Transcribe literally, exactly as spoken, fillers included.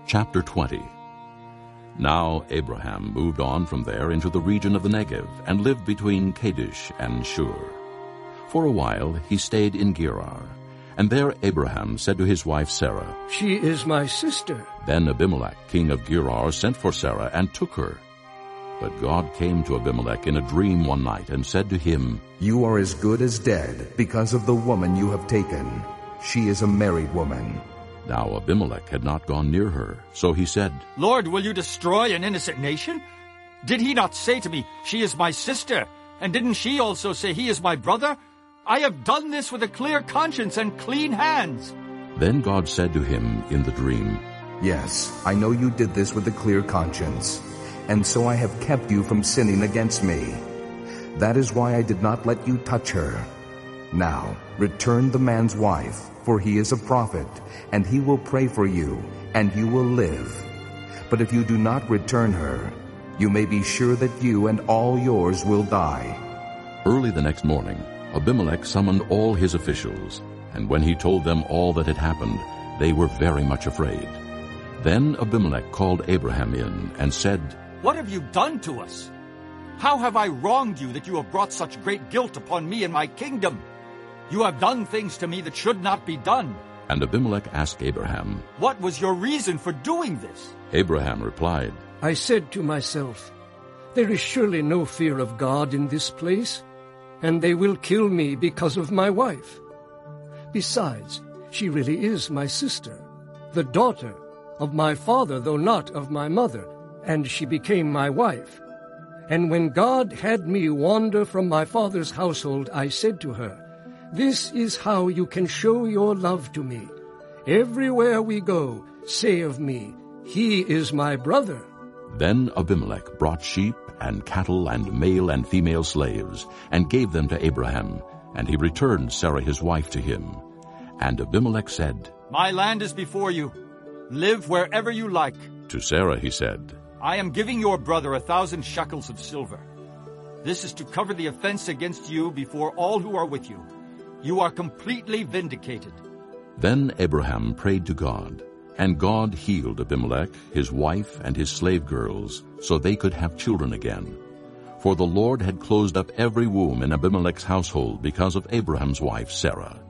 Chapter twenty. Now Abraham moved on from there into the region of the Negev, and lived between Kadesh and Shur. For a while he stayed in Gerar, and there Abraham said to his wife Sarah, "She is my sister." Then Abimelech king of Gerar sent for Sarah and took her. But God came to Abimelech in a dream one night and said to him, "You are as good as dead because of the woman you have taken. She is a married woman." Now Abimelech had not gone near her, so he said, "Lord, will you destroy an innocent nation? Did he not say to me, 'She is my sister'? And didn't she also say, 'He is my brother'? I have done this with a clear conscience and clean hands." Then God said to him in the dream, "Yes, I know you did this with a clear conscience, and so I have kept you from sinning against me. That is why I did not let you touch her. Now return the man's wife, for he is a prophet, and he will pray for you, and you will live. But if you do not return her, you may be sure that you and all yours will die." Early the next morning Abimelech summoned all his officials, and when he told them all that had happened, they were very much afraid. Then Abimelech called Abraham in and said, "What have you done to us? How have I wronged you that you have brought such great guilt upon me and my kingdom? You have done things to me that should not be done." And Abimelech asked Abraham, "What was your reason for doing this?" Abraham replied, I said to myself, "There is surely no fear of God in this place, and they will kill me because of my wife. Besides, she really is my sister, the daughter of my father, though not of my mother, and she became my wife. And when God had me wander from my father's household, I said to her, 'This is how you can show your love to me. Everywhere we go, say of me, he is my brother.'" Then Abimelech brought sheep and cattle and male and female slaves, and gave them to Abraham, and he returned Sarah his wife to him. And Abimelech said, "My land is before you. Live wherever you like." To Sarah he said, "I am giving your brother a thousand shekels of silver. This is to cover the offense against you before all who are with you. You are completely vindicated." Then Abraham prayed to God, and God healed Abimelech, his wife, and his slave girls, so they could have children again. For the Lord had closed up every womb in Abimelech's household because of Abraham's wife Sarah.